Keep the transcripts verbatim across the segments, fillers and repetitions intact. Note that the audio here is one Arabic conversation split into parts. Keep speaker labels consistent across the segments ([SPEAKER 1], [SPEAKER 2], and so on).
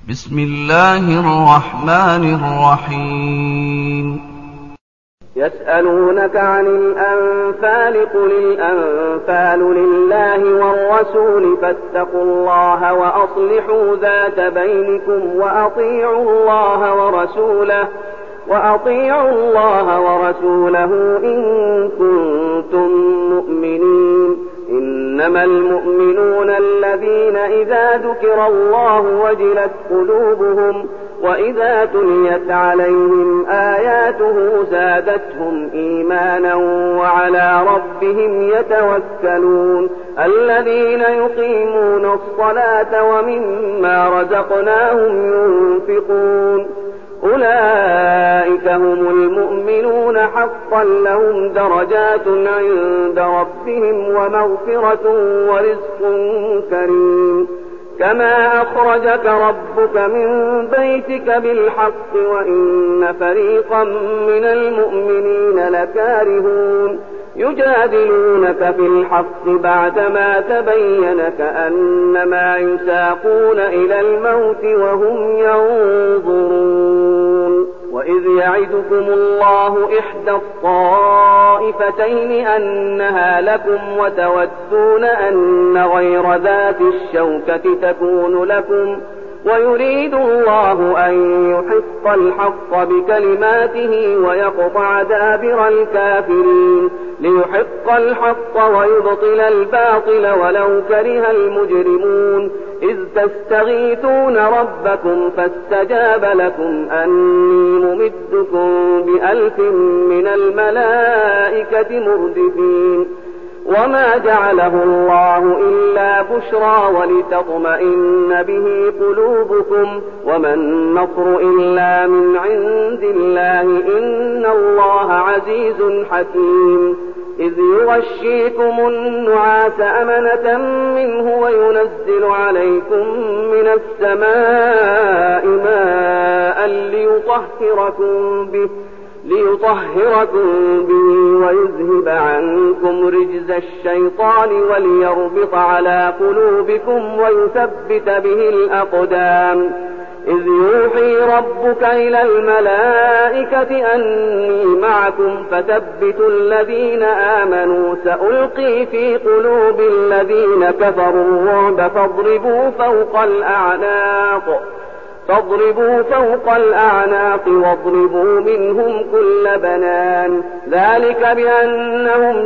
[SPEAKER 1] بسم الله الرحمن الرحيم.
[SPEAKER 2] يسألونك عن الأنفال قل الأنفال لله والرسول فاتقوا الله وأصلحوا ذات بينكم وأطيعوا الله ورسوله وأطيعوا الله ورسوله إن كنتم مؤمنين. إنما المؤمنون الذين إذا ذكر الله وجلت قلوبهم وإذا تليت عليهم آياته زادتهم إيمانا وعلى ربهم يتوكلون. الذين يقيمون الصلاة ومما رزقناهم ينفقون أولئك هم المؤمنون حقا لهم درجات عند ربهم ومغفرة ورزق كريم. كما أخرجك ربك من بيتك بالحق وإن فريقا من المؤمنين لكارهون يجادلونك في الحق بعدما تبين كأنما يساقون إلى الموت وهم ينظرون. وإذ يعدكم الله إحدى الطائفتين أنها لكم وتودون أن غير ذات الشوكة تكون لكم ويريد الله أن يحق الحق بكلماته ويقطع دابر الكافرين ليحق الحق ويبطل الباطل ولو كره المجرمون. إذ تستغيثون ربكم فاستجاب لكم أني ممدكم بألف من الملائكة مردفين. وما جعله الله إلا بشرى ولتطمئن به قلوبكم وما النصر إلا من عند الله إن الله عزيز حكيم. إذ يغشيكم النعاس أمنة منه وينزل عليكم من السماء ماء ليطهركم به ليطهركم به ويذهب عنكم رجز الشيطان وليربط على قلوبكم ويثبت به الأقدام. إذ يوحي ربك إلى الملائكة أني معكم فثبتوا الذين آمنوا سألقي في قلوب الذين كفروا الرعب فاضربوا فوق الأعناق فاضربوا فوق الأعناق واضربوا منهم كل بنان. ذلك بأنهم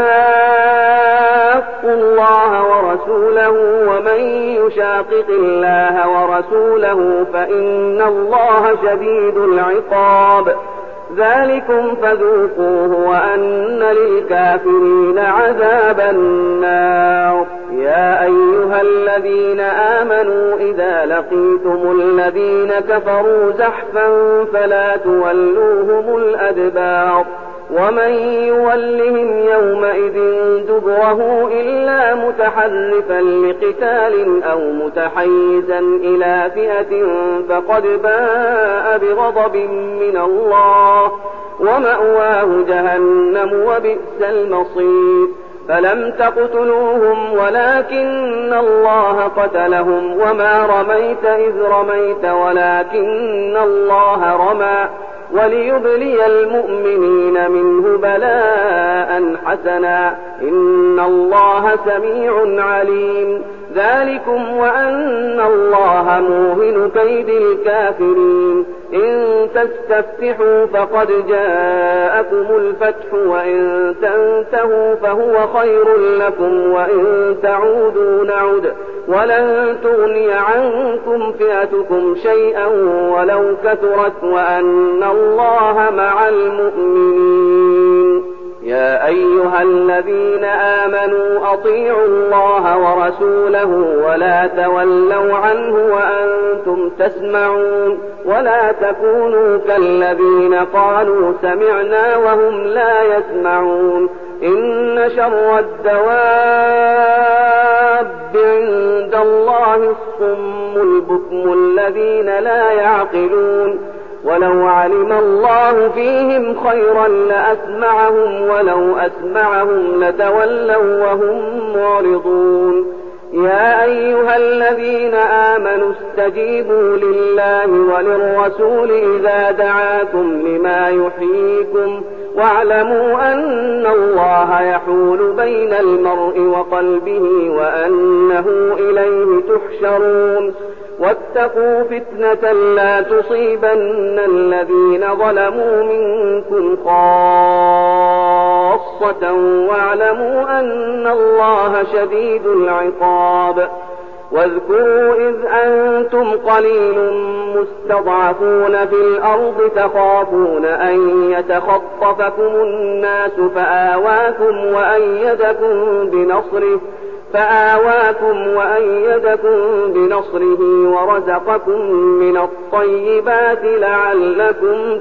[SPEAKER 2] شاقوا الله ورسوله ومن يشاقق الله ورسوله فإن الله شديد العقاب. ذلكم فذوقوه وأن للكافرين عذاب النار. يا أيها الذين آمنوا إذا لقيتم الذين كفروا زحفا فلا تولوهم الأدبار ومن يولهم يومئذ دبره إلا متحرفا لقتال أو متحيزا إلى فئة فقد باء بغضب من الله ومأواه جهنم وبئس المصير. فلم تقتلوهم ولكن الله قتلهم وما رميت إذ رميت ولكن الله رمى وليبلي المؤمنين منه بلاء حسنا إن الله سميع عليم. ذلكم وأن الله موهن كيد الكافرين. إن تستفتحوا فقد جاءكم الفتح وإن تنتهوا فهو خير لكم وإن تعودوا نعد ولن تغني عنكم فئتكم شيئا ولو كثرت وأن الله مع المؤمنين. يا أيها الذين آمنوا أطيعوا الله ورسوله ولا تولوا عنه وأنتم تسمعون ولا تكونوا كالذين قالوا سمعنا وهم لا يسمعون. إن شر الدواب عند الله الصم البكم الذين لا يعقلون. ولو علم الله فيهم خيرا لأسمعهم ولو أسمعهم لتولوا وهم معرضون. يا أيها الذين آمنوا استجيبوا لله وللرسول إذا دعاكم لما يحييكم واعلموا أن الله يحول بين المرء وقلبه وأنه إليه تحشرون واتقوا فتنة لا تصيبن الذين ظلموا منكم خاصة واعلموا أن الله شديد العقاب واذكروا إذ أنتم قليل مستضعفون في الأرض تخافون أن يتخطفكم الناس فآواكم وأيدكم بنصره فآواكم وأيدكم بنصره ورزقكم من الطيبات لعلكم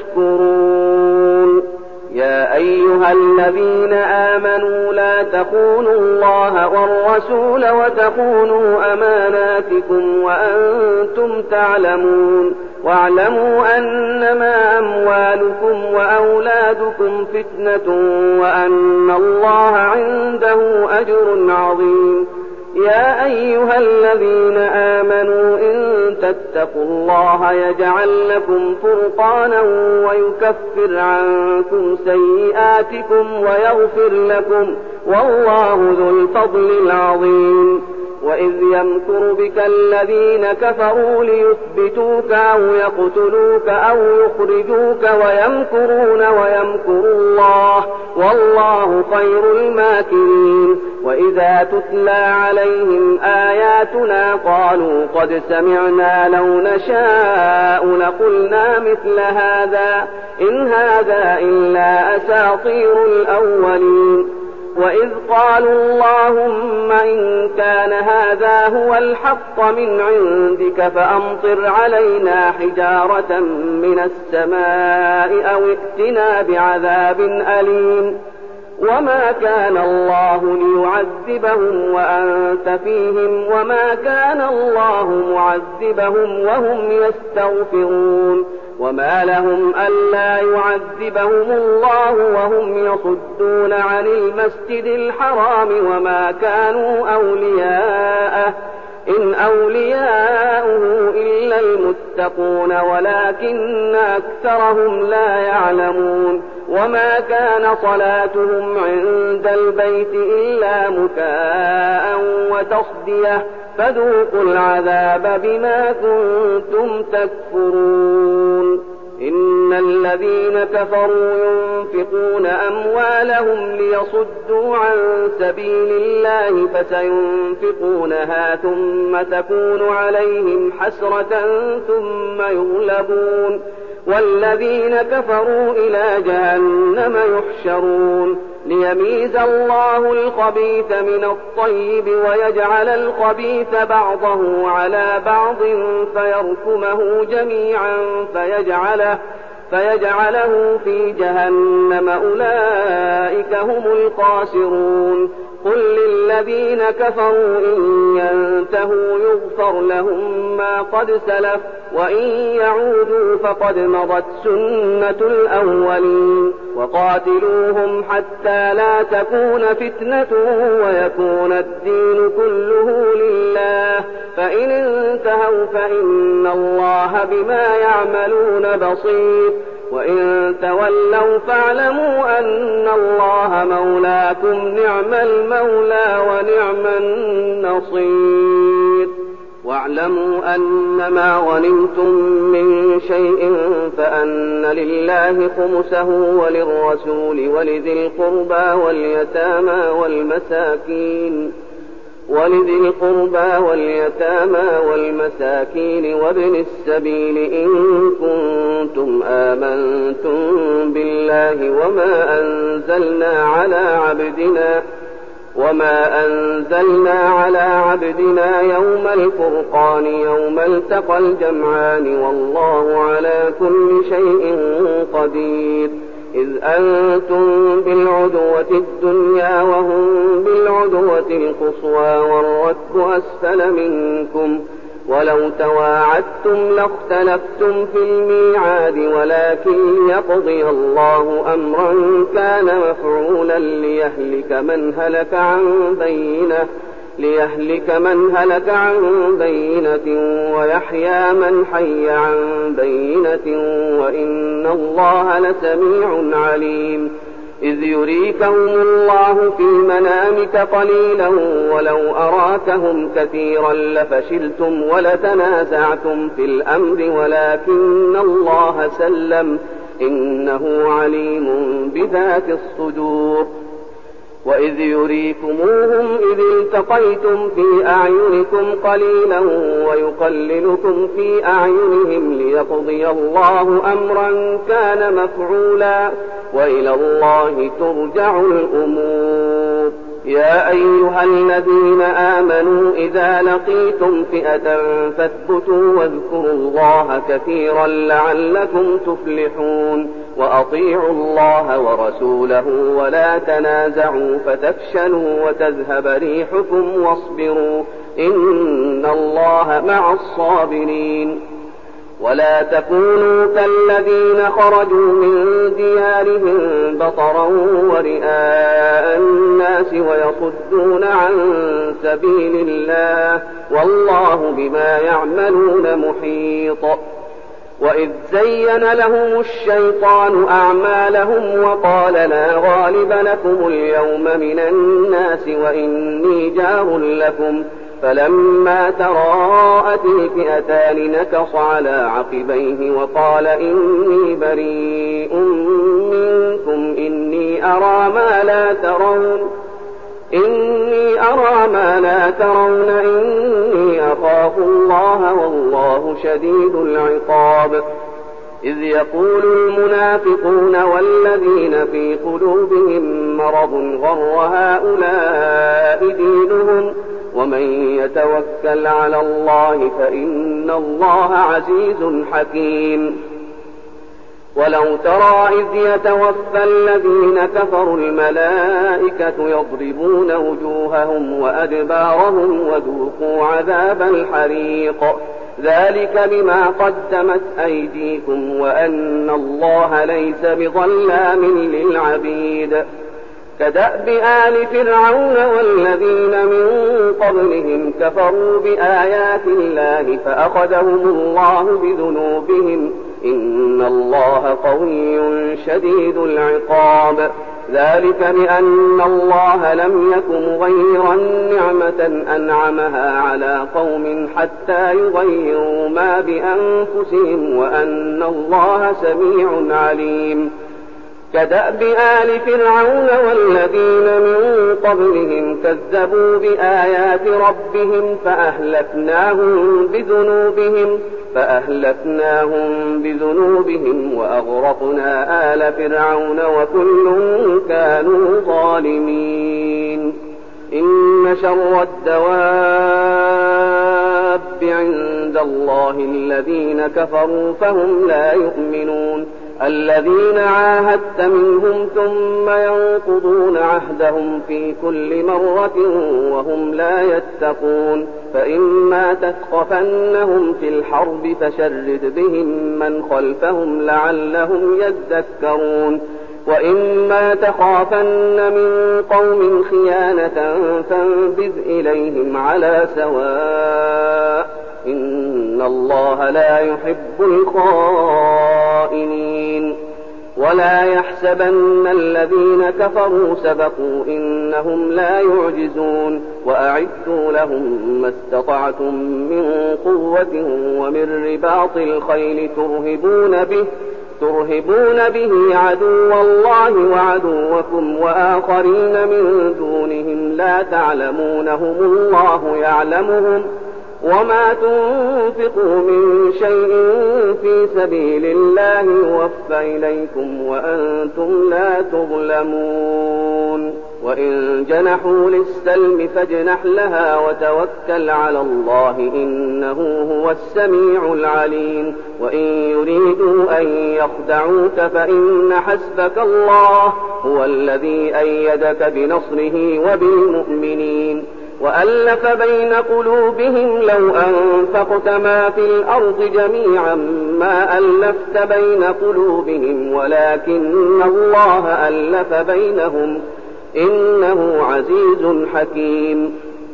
[SPEAKER 2] تشكرون يا أيها الذين آمنوا لا تخونوا الله والرسول وتخونوا أماناتكم وأنتم تعلمون واعلموا أنما أموالكم وأولادكم فتنة وأن الله عنده أجر عظيم يا أيها الذين آمنوا إن تتقوا الله يجعل لكم فرقانا ويكفر عنكم سيئاتكم ويغفر لكم والله ذو الفضل العظيم وإذ يمكر بك الذين كفروا ليثبتوك أو يقتلوك أو يخرجوك ويمكرون ويمكر الله والله خير الماكرين وإذا تتلى عليهم آياتنا قالوا قد سمعنا لو نشاء لقلنا مثل هذا إن هذا إلا أساطير الأولين وإذ قالوا اللهم إن كان هذا هو الحق من عندك فأمطر علينا حجارة من السماء أو ائتنا بعذاب أليم وما كان الله ليعذبهم وأنت فيهم وما كان الله معذبهم وهم يستغفرون وما لهم ألا يعذبهم الله وهم يصدون عن المسجد الحرام وما كانوا أولياءه إن أولياؤه إلا المتقون ولكن أكثرهم لا يعلمون وما كان صلاتهم عند البيت إلا مكاء وتصدية فذوقوا العذاب بما كنتم تكفرون إن الذين كفروا ينفقون أموالهم ليصدوا عن سبيل الله فسينفقونها ثم تكون عليهم حسرة ثم يغلبون والذين كفروا إلى جهنم يحشرون ليميز الله الخبيث من الطيب ويجعل الخبيث بعضه على بعض فيركمه جميعا فيجعله, فيجعله في جهنم أولئك هم الخاسرون قل للذين كفروا إن ينتهوا يغفر لهم ما قد سلف وإن يعودوا فقد مضت سنة الأولين وقاتلوهم حتى لا تكون فتنة ويكون الدين كله لله فإن انتهوا فإن الله بما يعملون بصير وإن تولوا فاعلموا أن الله مولاكم نعم المولى ونعم النصير واعلموا أنما غنمتم من شيء فأن لله خمسه وللرسول ولذي القربى واليتامى والمساكين ولذي القربى واليتامى والمساكين وابن السبيل إن كنتم آمنتم بالله وما أنزلنا على عبدنا وما أنزلنا على عبدنا يوم الفرقان يوم التقى الجمعان والله على كل شيء قدير إذ أنتم بالعدوة الدنيا وهم بالعدوة القصوى والركب أسفل منكم ولو تواعدتم لاختلفتم في الميعاد ولكن يقضي الله أمرا كان مفعولا ليهلك من هلك عن بينه ليهلك من هلك عن بينة ويحيى من حي عن بينة وإن الله لسميع عليم. إذ يريكهم الله في منامك قليلا ولو أراكهم كثيرا لفشلتم ولتنازعتم في الأمر ولكن الله سلم إنه عليم بذات الصدور. وإذ يريكموهم إذ التقيتم في أعينكم قليلا ويقللكم في أعينهم ليقضي الله أمرا كان مفعولا وإلى الله ترجع الأمور. يا أيها الذين آمنوا إذا لقيتم فئة فاثبتوا واذكروا الله كثيرا لعلكم تفلحون. وأطيعوا الله ورسوله ولا تنازعوا فتفشلوا وتذهب ريحكم واصبروا إن الله مع الصابرين. ولا تكونوا كالذين خرجوا من ديارهم بطرا ورئاء الناس ويصدون عن سبيل الله والله بما يعملون محيط. وإذ زين لهم الشيطان أعمالهم وقال لا غالب لكم اليوم من الناس وإني جار لكم فلما تراءت الفئتان نكص على عقبيه وقال إني بريء منكم إني أرى ما لا ترون إني أرى ما لا ترون إني أخاف الله والله شديد العقاب. إذ يقول المنافقون والذين في قلوبهم مرض غر هؤلاء دينهم ومن يتوكل على الله فإن الله عزيز حكيم. ولو ترى إذ يتوفى الذين كفروا الملائكة يضربون وجوههم وأدبارهم وذوقوا عذاب الحريق ذلك بما قدمت أيديكم وأن الله ليس بظلام للعبيد. كدأب آل فرعون والذين من قبلهم كفروا بآيات الله فأخذهم الله بذنوبهم إن الله قوي شديد العقاب. ذلك بأن الله لم يك مغيرا نعمة أنعمها على قوم حتى يغيروا ما بأنفسهم وأن الله سميع عليم. كدأب آل فرعون والذين من قبلهم كذبوا بآيات ربهم فأهلكناهم بذنوبهم فأهلكناهم بذنوبهم وأغرقنا آل فرعون وكل كانوا ظالمين. إن شر الدواب عند الله الذين كفروا فهم لا يؤمنون. الذين عاهدت منهم ثم ينقضون عهدهم في كل مرة وهم لا يتقون. فإما تثقفنهم في الحرب فشرد بهم من خلفهم لعلهم يذكرون. وإما تخافن من قوم خيانة فانبذ إليهم على سواء إن الله لا يحب الخائنين. ولا يحسبن الذين كفروا سبقوا إنهم لا يعجزون. وأعدوا لهم ما استطعتم من قوة ومن رباط الخيل ترهبون به ترهبون به عدو الله وعدوكم وآخرين من دونهم لا تعلمونهم الله يعلمهم وما تنفقوا من شيء في سبيل الله يوفى إليكم وأنتم لا تظلمون. وإن جنحوا للسلم فاجنح لها وتوكل على الله إنه هو السميع العليم. وإن يريدوا أن يخدعوك فإن حسبك الله هو الذي أيدك بنصره وبالمؤمنين. وألف بين قلوبهم لو أنفقت ما في الأرض جميعا ما ألفت بين قلوبهم ولكن الله ألف بينهم إنه عزيز حكيم.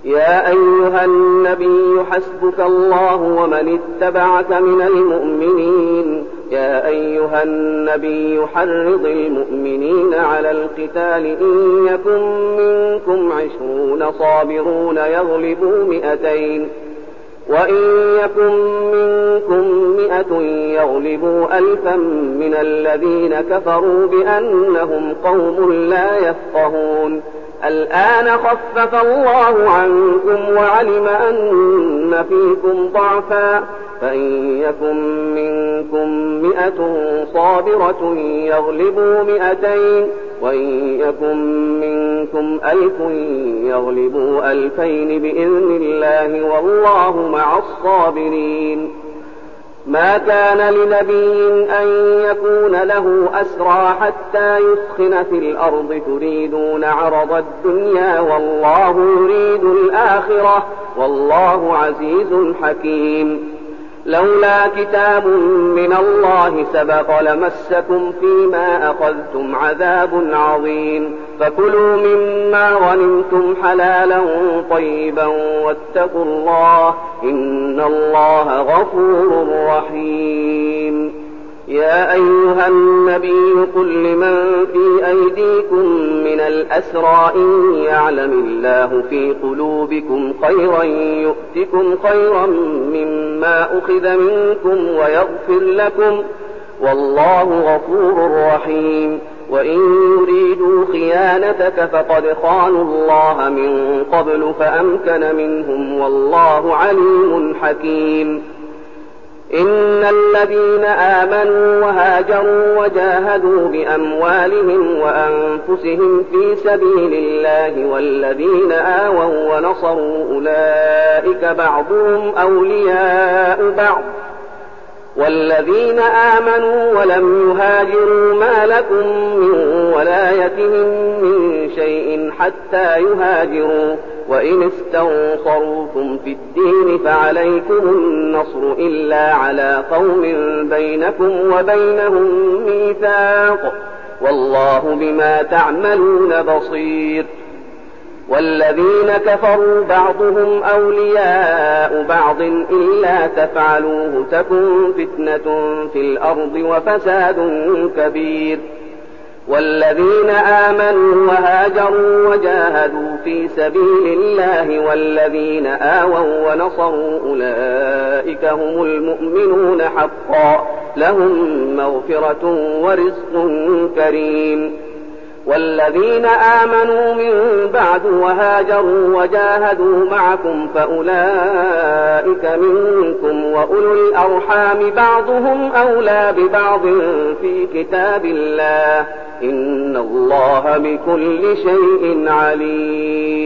[SPEAKER 2] يا أيها النبي حسبك الله ومن اتبعك من المؤمنين يا أيها النبي حرض المؤمنين على القتال إن يكن منكم عشرون صابرون يغلبوا مئتين وإن يكن منكم مئة يغلبوا ألفا من الذين كفروا بأنهم قوم لا يفقهون الآن خفف الله عنكم وعلم أن فيكم ضعفا فإن يكن منكم مئة صابرة يغلبوا مئتين وإن يكن منكم ألف يغلبوا ألفين بإذن الله والله مع الصابرين ما كان لنبي أن يكون له أسرى حتى يسخن في الأرض تريدون عرض الدنيا والله يريد الآخرة والله عزيز حكيم لولا كتاب من الله سبق لمسكم فيما أخذتم عذاب عظيم فكلوا مما غنمتم حلالا طيبا واتقوا الله إن الله غفور رحيم يا أيها النبي قل لمن في أيديكم من الأسرى إن يعلم الله في قلوبكم خيرا يؤتكم خيرا مما أخذ منكم ويغفر لكم والله غفور رحيم وإن يريدوا خيانتك فقد خانوا الله من قبل فأمكن منهم والله عليم حكيم إن الذين آمنوا وهاجروا وجاهدوا بأموالهم وأنفسهم في سبيل الله والذين آووا ونصروا أولئك بعضهم أولياء بعض والذين آمنوا ولم يهاجروا ما لكم من ولايتهم من شيء حتى يهاجروا وإن استنصروكم في الدين فعليكم النصر إلا على قوم بينكم وبينهم ميثاق والله بما تعملون بصير والذين كفروا بعضهم أولياء بعض إلا تفعلوه تكن فتنة في الأرض وفساد كبير والذين آمنوا وهاجروا وجاهدوا في سبيل الله والذين آووا ونصروا أولئك هم المؤمنون حقا لهم مغفرة ورزق كريم والذين آمنوا من بعد وهاجروا وجاهدوا معكم فأولئك منكم وأولو الأرحام بعضهم أولى ببعض في كتاب الله إن الله بكل شيء عليم